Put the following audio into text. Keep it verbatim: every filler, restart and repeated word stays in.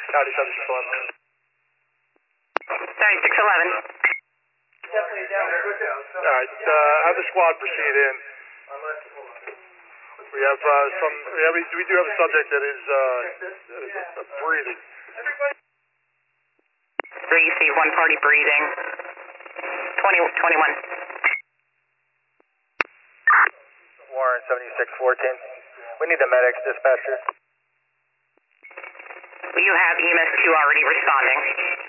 County seventy-six eleven. seventy-six eleven. Alright, uh, have the squad proceed in. We have uh, some, we, have, we do have a subject that is, uh, that is uh, breathing. three C, one party breathing. twenty, twenty-one. Warren seventy-six fourteen. We need the medics, dispatcher. You have E M S two already responding.